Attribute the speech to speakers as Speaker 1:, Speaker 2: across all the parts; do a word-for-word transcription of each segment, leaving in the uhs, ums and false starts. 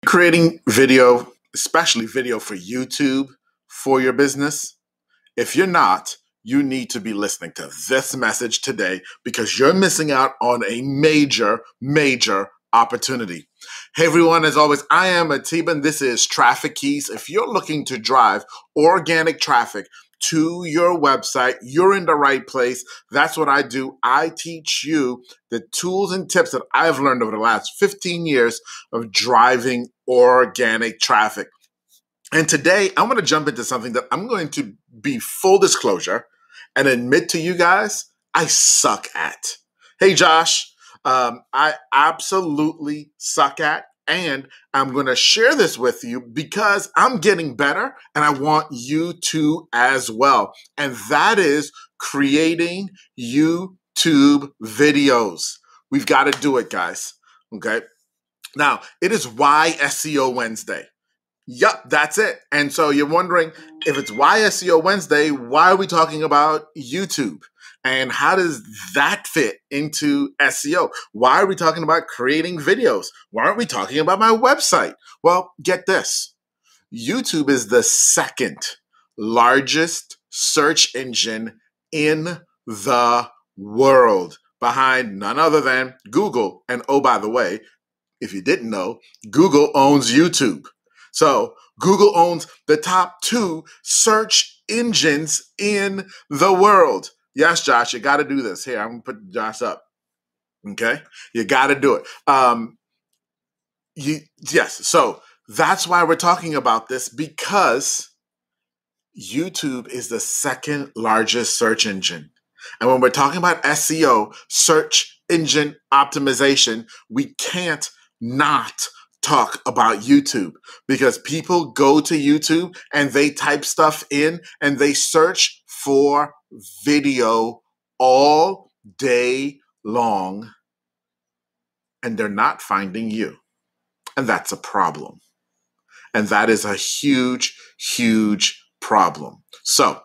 Speaker 1: Creating video, especially video for YouTube for your business? If you're not, you need to be listening to this message today because you're missing out on a major, major opportunity. Hey everyone, as always, I am Atiba and this is Traffic Keys. If you're looking to drive organic traffic to your website, you're in the right place. That's what I do. I teach you the tools and tips that I've learned over the last fifteen years of driving organic traffic. And today I'm going to jump into something that I'm going to be full disclosure and admit to you guys, I suck at. Hey, Josh, um, I absolutely suck at. And I'm going to share this with you because I'm getting better and I want you to as well. And that is creating YouTube videos. We've got to do it, guys. Okay. Now, it is Why S E O Wednesday. Yup, that's it. And so you're wondering, if it's Why S E O Wednesday, why are we talking about YouTube? And how does that fit into S E O? Why are we talking about creating videos? Why aren't we talking about my website? Well, get this. YouTube is the second largest search engine in the world, behind none other than Google. And oh, by the way, if you didn't know, Google owns YouTube. So Google owns the top two search engines in the world. Yes, Josh, you got to do this. Here, I'm going to put Josh up. Okay? You got to do it. Um, you, yes, so that's why we're talking about this, because YouTube is the second largest search engine. And when we're talking about S E O, search engine optimization, we can't not talk about YouTube, because people go to YouTube and they type stuff in and they search for video all day long and they're not finding you. And that's a problem. And that is a huge, huge problem. So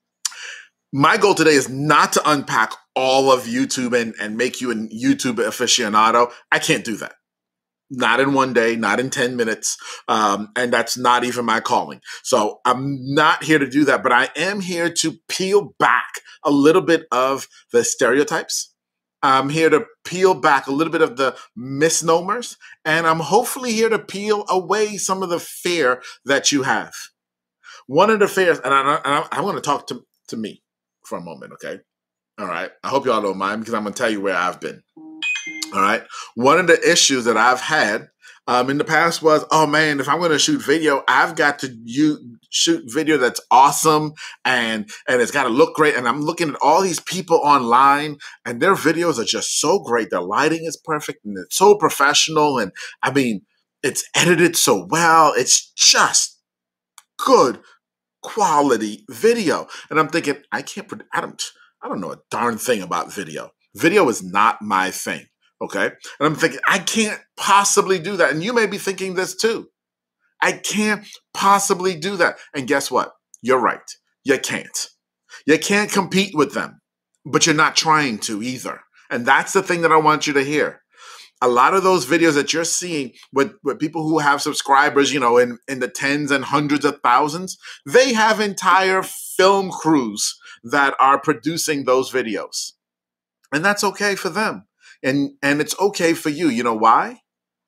Speaker 1: my goal today is not to unpack all of YouTube and, and make you a YouTube aficionado. I can't do that. Not in one day, not in ten minutes. Um, and that's not even my calling. So I'm not here to do that, but I am here to peel back a little bit of the stereotypes. I'm here to peel back a little bit of the misnomers, and I'm hopefully here to peel away some of the fear that you have. One of the fears, and I, I, I want to talk to, to me for a moment, okay? All right. I hope y'all don't mind, because I'm going to tell you where I've been. All right. One of the issues that I've had um, in the past was, oh man, if I'm going to shoot video, I've got to use, shoot video that's awesome and and it's got to look great. And I'm looking at all these people online and their videos are just so great. Their lighting is perfect and it's so professional. And I mean, it's edited so well. It's just good quality video. And I'm thinking, I can't, I don't, I don't know a darn thing about video. Video is not my thing. Okay. And I'm thinking, I can't possibly do that. And you may be thinking this too. I can't possibly do that. And guess what? You're right. You can't. You can't compete with them, but you're not trying to either. And that's the thing that I want you to hear. A lot of those videos that you're seeing with, with people who have subscribers, you know, in, in the tens and hundreds of thousands, they have entire film crews that are producing those videos. And that's okay for them. And, and it's okay for you. You know why?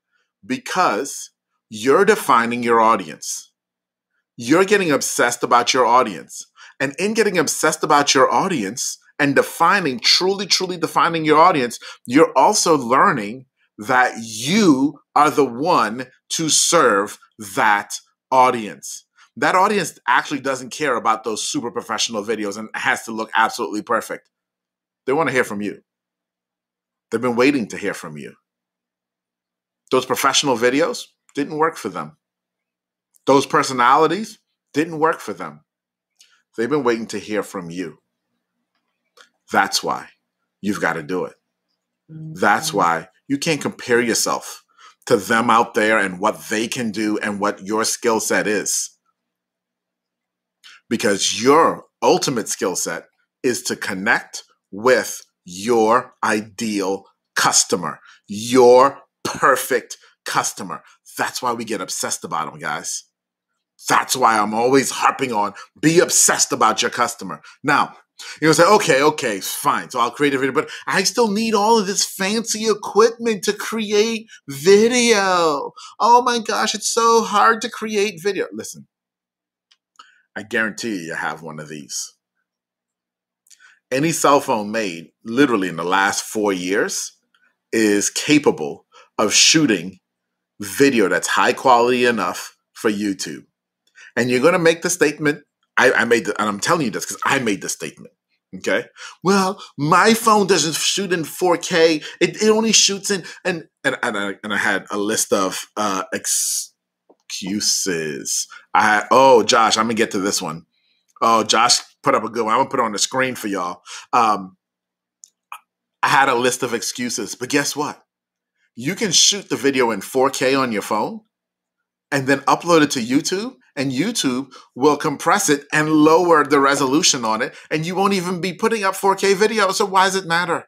Speaker 1: Because you're defining your audience. You're getting obsessed about your audience. And in getting obsessed about your audience and defining, truly, truly defining your audience, you're also learning that you are the one to serve that audience. That audience actually doesn't care about those super professional videos and has to look absolutely perfect. They want to hear from you. They've been waiting to hear from you. Those professional videos didn't work for them. Those personalities didn't work for them. They've been waiting to hear from you. That's why you've got to do it. That's why you can't compare yourself to them out there and what they can do and what your skill set is. Because your ultimate skill set is to connect with your ideal customer, your perfect customer. That's why we get obsessed about them, guys. That's why I'm always harping on be obsessed about your customer. Now, you'll say, okay, okay, fine. So I'll create a video, but I still need all of this fancy equipment to create video. Oh my gosh, it's so hard to create video. Listen, I guarantee you, you have one of these. Any cell phone made literally in the last four years is capable of shooting video that's high quality enough for YouTube. And you're going to make the statement, I, I made the, and I'm telling you this because I made the statement. Okay. Well, my phone doesn't shoot in four K. It, it only shoots in, and, and, and, I, and I had a list of uh, excuses. I had, oh, Josh, I'm going to get to this one. Oh, Josh put up a good one. I'm going to put it on the screen for y'all. Um, I had a list of excuses, but guess what? You can shoot the video in four K on your phone and then upload it to YouTube, and YouTube will compress it and lower the resolution on it, and you won't even be putting up four K video. So why does it matter?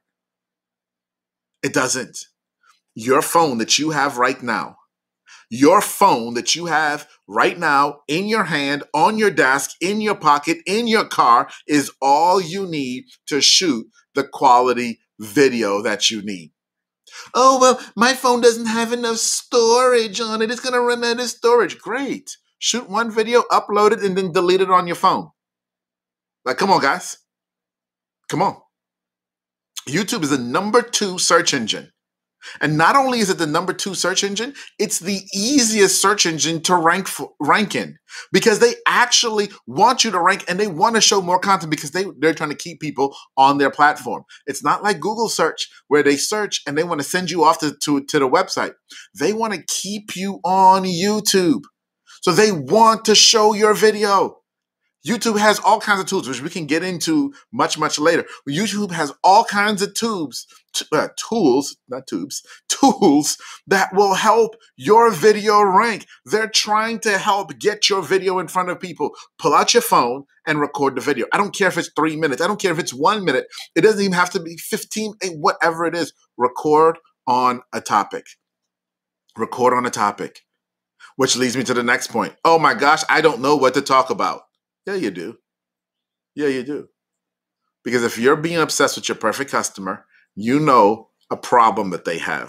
Speaker 1: It doesn't. Your phone that you have right now, your phone that you have right now in your hand, on your desk, in your pocket, in your car is all you need to shoot the quality video that you need. Oh, well, my phone doesn't have enough storage on it. It's going to run out of storage. Great. Shoot one video, upload it, and then delete it on your phone. Like, come on, guys. Come on. YouTube is the number two search engine. And not only is it the number two search engine, it's the easiest search engine to rank for, rank in, because they actually want you to rank and they want to show more content because they, they're trying to keep people on their platform. It's not like Google search where they search and they want to send you off to, to, to the website. They want to keep you on YouTube. So they want to show your video. YouTube has all kinds of tools, which we can get into much, much later. YouTube has all kinds of tubes, t- uh, tools, not tubes, tools that will help your video rank. They're trying to help get your video in front of people. Pull out your phone and record the video. I don't care if it's three minutes. I don't care if it's one minute. It doesn't even have to be fifteen, whatever it is. Record on a topic. Record on a topic. Which leads me to the next point. Oh my gosh, I don't know what to talk about. Yeah, you do. Yeah, you do. Because if you're being obsessed with your perfect customer, you know a problem that they have.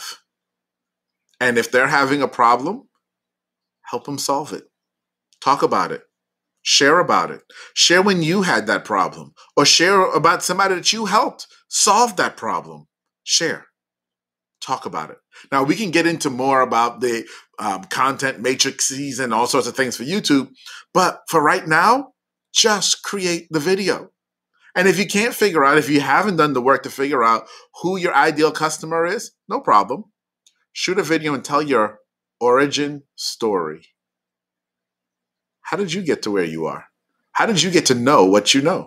Speaker 1: And if they're having a problem, help them solve it. Talk about it. Share about it. Share when you had that problem, or share about somebody that you helped solve that problem. Share. Talk about it. Now, we can get into more about the um, content matrices and all sorts of things for YouTube, but for right now, just create the video. And if you can't figure out, if you haven't done the work to figure out who your ideal customer is, no problem. Shoot a video and tell your origin story. How did you get to where you are? How did you get to know what you know?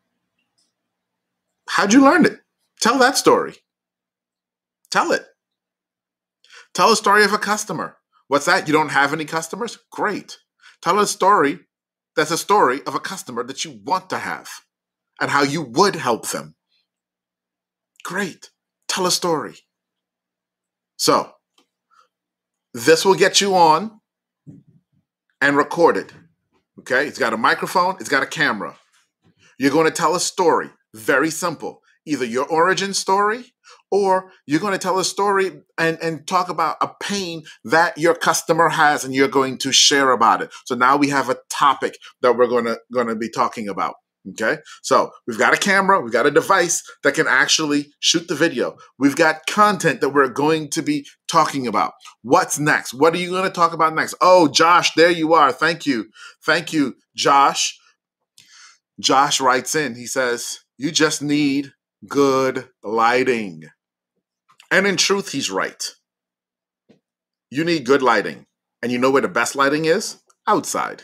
Speaker 1: How'd you learn it? Tell that story. Tell it. Tell a story of a customer. What's that? You don't have any customers? Great. Tell a story that's a story of a customer that you want to have and how you would help them. Great. Tell a story. So, this will get you on and record it. Okay? It's got a microphone. It's got a camera. You're going to tell a story. Very simple. Either your origin story, or you're going to tell a story and, and talk about a pain that your customer has and you're going to share about it. So now we have a topic that we're going to, going to be talking about. Okay. So we've got a camera, we've got a device that can actually shoot the video. We've got content that we're going to be talking about. What's next? What are you going to talk about next? Oh, Josh, there you are. Thank you. Thank you, Josh. Josh writes in, he says, you just need good lighting. And in truth, he's right. You need good lighting. And you know where the best lighting is? Outside.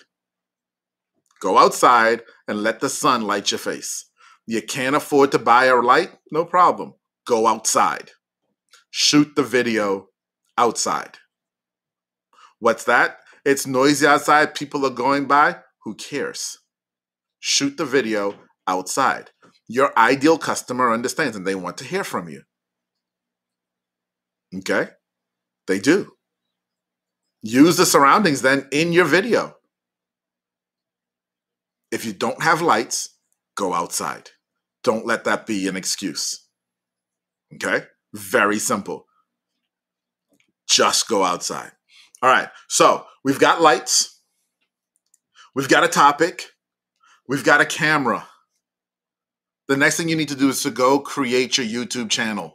Speaker 1: Go outside and let the sun light your face. You can't afford to buy a light? No problem. Go outside. Shoot the video outside. What's that? It's noisy outside. People are going by. Who cares? Shoot the video outside. Your ideal customer understands and they want to hear from you. Okay? They do. Use the surroundings then in your video. If you don't have lights, go outside. Don't let that be an excuse. Okay? Very simple. Just go outside. All right. So we've got lights. We've got a topic. We've got a camera. The next thing you need to do is to go create your YouTube channel.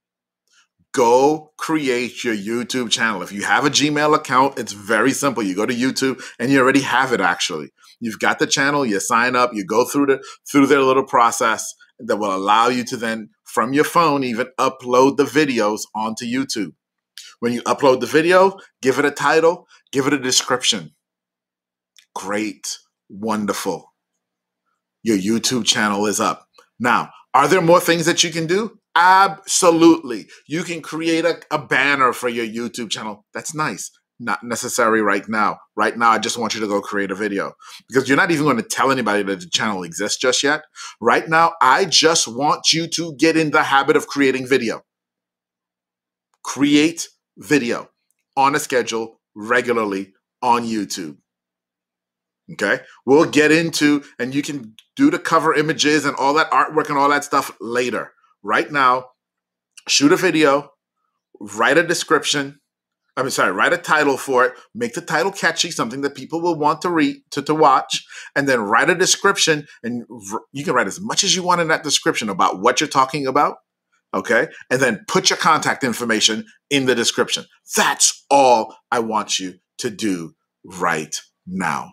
Speaker 1: Go create your YouTube channel. If you have a Gmail account, it's very simple. You go to YouTube and you already have it actually. You've got the channel, you sign up, you go through the through their little process that will allow you to then, from your phone, even upload the videos onto YouTube. When you upload the video, give it a title, give it a description. Great, wonderful. Your YouTube channel is up. Now, are there more things that you can do? Absolutely. You can create a, a banner for your YouTube channel. That's nice. Not necessary right now. Right now, I just want you to go create a video because you're not even going to tell anybody that the channel exists just yet. Right now, I just want you to get in the habit of creating video. Create video on a schedule regularly on YouTube. Okay, we'll get into, and you can do the cover images and all that artwork and all that stuff later. Right now, shoot a video, write a description. I mean, sorry, write a title for it. Make the title catchy, something that people will want to read, to, to watch, and then write a description. And you can write as much as you want in that description about what you're talking about. Okay, and then put your contact information in the description. That's all I want you to do right now.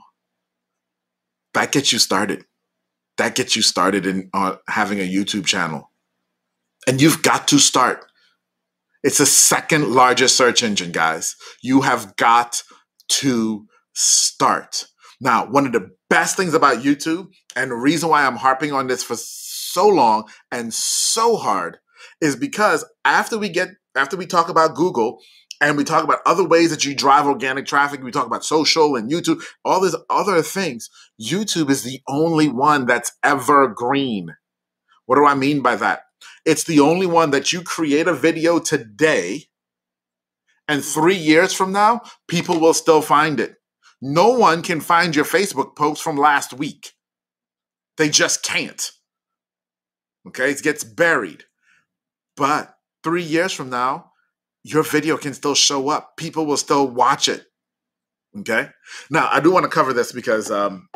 Speaker 1: That gets you started. That gets you started in uh, having a YouTube channel. And you've got to start. It's the second largest search engine, guys. You have got to start. Now, one of the best things about YouTube, and the reason why I'm harping on this for so long and so hard, is because after we get, after we talk about Google, and we talk about other ways that you drive organic traffic, we talk about social and YouTube, all these other things, YouTube is the only one that's evergreen. What do I mean by that? It's the only one that you create a video today, and three years from now, people will still find it. No one can find your Facebook post from last week. They just can't. Okay, it gets buried. But three years from now, your video can still show up. People will still watch it. Okay? Now, I do want to cover this because um,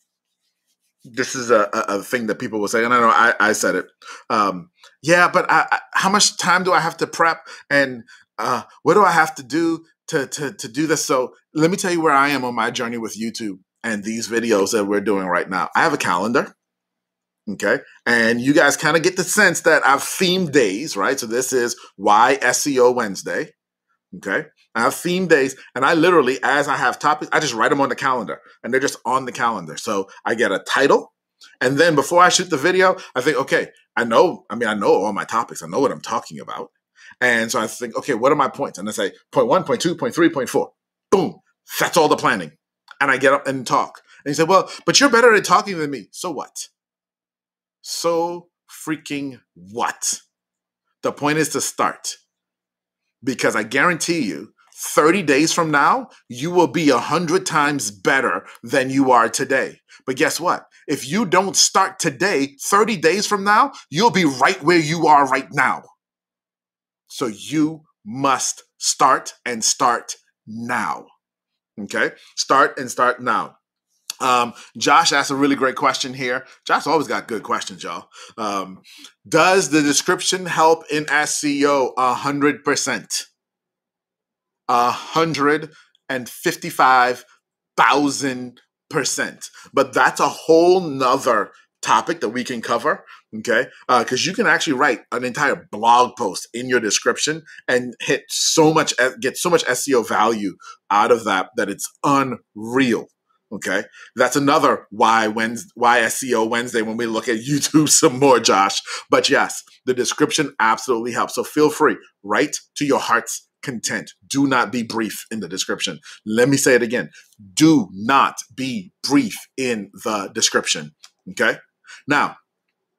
Speaker 1: this is a, a, a thing that people will say, and I know I, I said it. Um, yeah, but I, I, how much time do I have to prep? And uh, what do I have to do to, to, to do this? So let me tell you where I am on my journey with YouTube and these videos that we're doing right now. I have a calendar. Okay. And you guys kind of get the sense that I've themed days, right? So this is Why S E O Wednesday. Okay. I have themed days, and I literally, as I have topics, I just write them on the calendar, and they're just on the calendar. So I get a title, and then before I shoot the video, I think, okay, I know, I mean, I know all my topics. I know what I'm talking about. And so I think, okay, what are my points? And I say point one, point two, point three, point four. Boom. That's all the planning. And I get up and talk. And you say, well, but you're better at talking than me. So what? So freaking what? The point is to start, because I guarantee you thirty days from now, you will be a hundred times better than you are today. But guess what? If you don't start today, thirty days from now, you'll be right where you are right now. So you must start and start now. Okay? Start and start now. Um, Josh asked a really great question here. Josh always got good questions, y'all. Um, does the description help in S E O? A hundred percent. A hundred and fifty-five thousand percent. But that's a whole nother topic that we can cover. Okay, because uh, you can actually write an entire blog post in your description and hit so much, get so much S E O value out of that that it's unreal. Okay, that's another why Wednesday, why S E O Wednesday when we look at YouTube some more, Josh. But yes, the description absolutely helps. So feel free, write to your heart's content. Do not be brief in the description. Let me say it again. Do not be brief in the description. Okay, now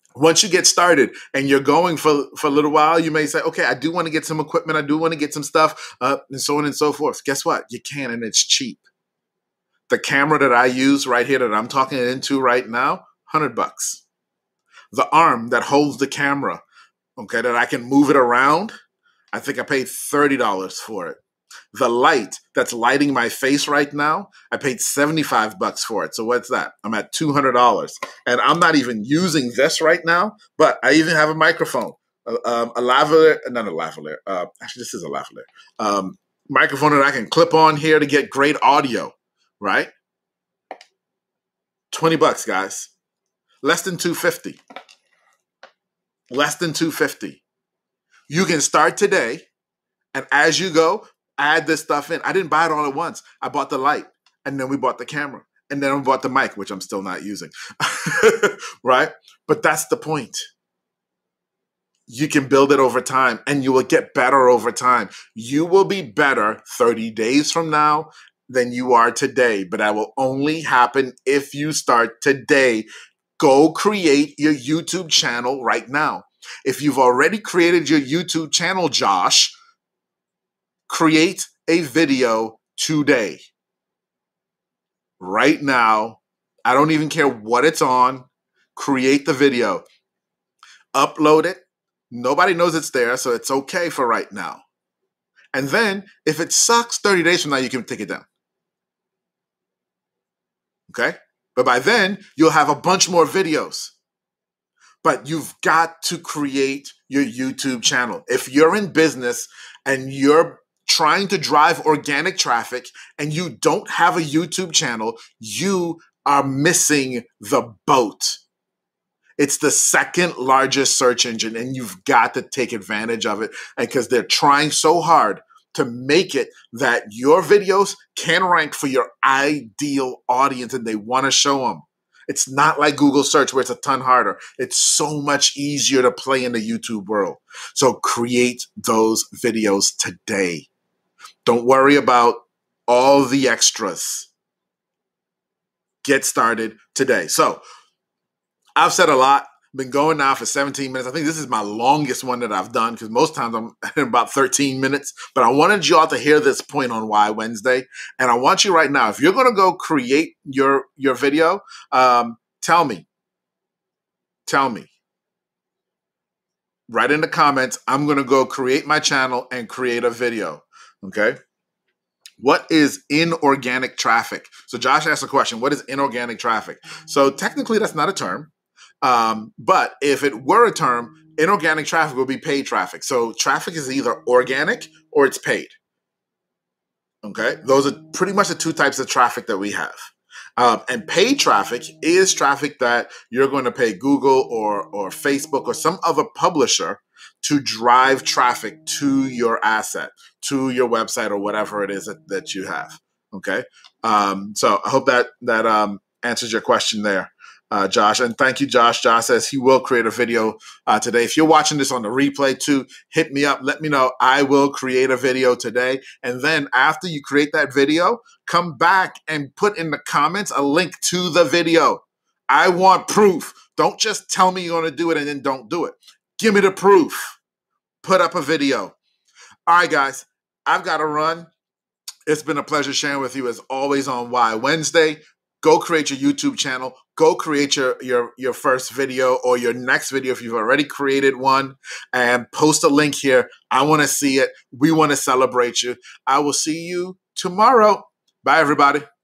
Speaker 1: Once you get started and you're going for, for a little while, you may say, okay, I do want to get some equipment. I do want to get some stuff, uh, and so on and so forth. Guess what? You can, and it's cheap. The camera that I use right here that I'm talking into right now, one hundred bucks. The arm that holds the camera, okay, that I can move it around, I think I paid thirty dollars for it. The light that's lighting my face right now, I paid seventy-five bucks for it. So what's that? I'm at two hundred dollars. And I'm not even using this right now, but I even have a microphone, a, um, a lavalier, not a lavalier. Uh, actually, this is a lavalier. Um, microphone that I can clip on here to get great audio, right? twenty bucks, guys. Less than two hundred fifty dollars. Less than two hundred fifty dollars. You can start today, and as you go, add this stuff in. I didn't buy it all at once. I bought the light, and then we bought the camera, and then we bought the mic, which I'm still not using, right? But that's the point. You can build it over time, and you will get better over time. You will be better thirty days from now than you are today, but that will only happen if you start today. Go create your YouTube channel right now. If you've already created your YouTube channel, Josh, create a video today. Right now. I don't even care what it's on. Create the video. Upload it. Nobody knows it's there, so it's okay for right now. And then, if it sucks, thirty days from now, you can take it down. Okay? But by then, you'll have a bunch more videos. But you've got to create your YouTube channel. If you're in business and you're trying to drive organic traffic and you don't have a YouTube channel, you are missing the boat. It's the second largest search engine, and you've got to take advantage of it because they're trying so hard to make it that your videos can rank for your ideal audience, and they want to show them. It's not like Google search where it's a ton harder. It's so much easier to play in the YouTube world. So create those videos today. Don't worry about all the extras. Get started today. So I've said a lot. Been going now for seventeen minutes. I think this is my longest one that I've done because most times I'm at about thirteen minutes. But I wanted you all to hear this point on Why Wednesday. And I want you right now, if you're going to go create your, your video, um, tell me. Tell me. Write in the comments, I'm going to go create my channel and create a video. Okay? What is inorganic traffic? So Josh asked a question, what is inorganic traffic? So technically that's not a term. Um, but if it were a term, inorganic traffic would be paid traffic. So traffic is either organic or it's paid. Okay. Those are pretty much the two types of traffic that we have. Um, and paid traffic is traffic that you're going to pay Google or, or Facebook or some other publisher to drive traffic to your asset, to your website or whatever it is that, that you have. Okay. Um, so I hope that, that um, answers your question there. Uh, Josh. And thank you, Josh. Josh says he will create a video uh, today. If you're watching this on the replay too, hit me up. Let me know. I will create a video today. And then after you create that video, come back and put in the comments a link to the video. I want proof. Don't just tell me you're going to do it and then don't do it. Give me the proof. Put up a video. All right, guys, I've got to run. It's been a pleasure sharing with you as always on Why Wednesday. Go create your YouTube channel. Go create your, your, your first video or your next video if you've already created one, and post a link here. I want to see it. We want to celebrate you. I will see you tomorrow. Bye, everybody.